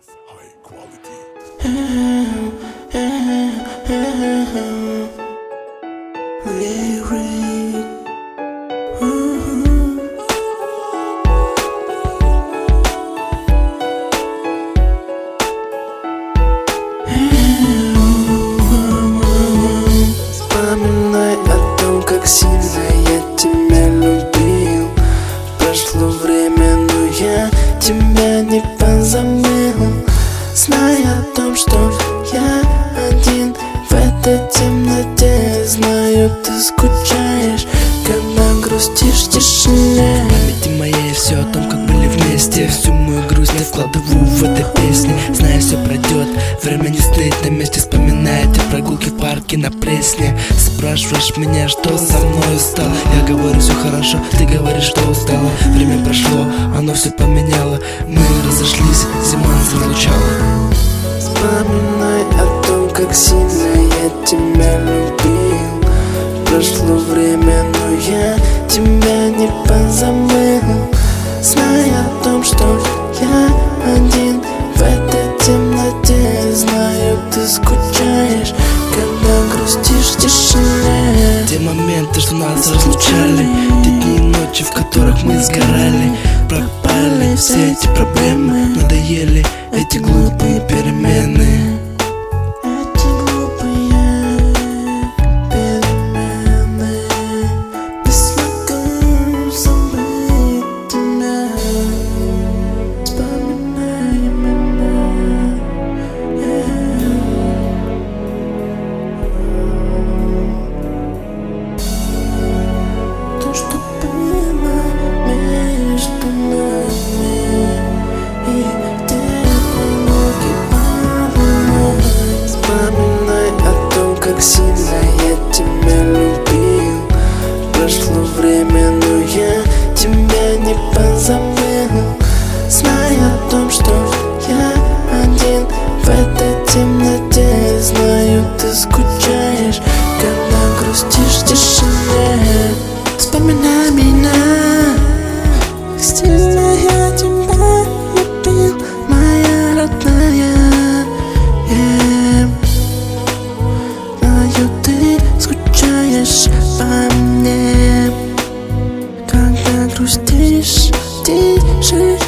Вспоминай о том, как сильно я тебя любил. Прошло время, но я тебя не позабыл. Знай о том, что я один в этой темноте. Знаю, ты скучаешь, когда грустишь в тишине. В памяти моей все о том, как были вместе. Всю мою грусть я вкладываю в этой песне. Знаю, все пройдет, время не стоит на месте. Вспоминаю те прогулки в парке на Пресне. Спрашиваешь меня, что со мной стало. Я говорю, все хорошо, ты говоришь, что устала. Время прошло, оно все поменяло. Мы разошлись, зима нас разлучала. Вспоминай о том, как сильно я тебя любил. Прошло время, но я тебя не позабыл. Знай о том, что я один в этой темноте. Знаю, ты скучаешь, когда грустишь в тишине. Те моменты, что нас разлучали, те дни и ночи, в которых мы сгорали. Пропали все эти проблемы, надоели эти глупые перемены. Эти глупые перемены. Не смогу забыть тебя. Вспоминай меня. То, что было между нами, и вспоминай о том, как сильно я тебя любил. Прошло время, но я тебя не позабыл. Знай о том, что я один в этой темноте. Знаю, ты скучаешь, когда грустишь в тишине. Вспоминай меня, как сильно я тебя любил, моя родная. Знаю, ты скучаешь по мне, когда грустишь в тишине.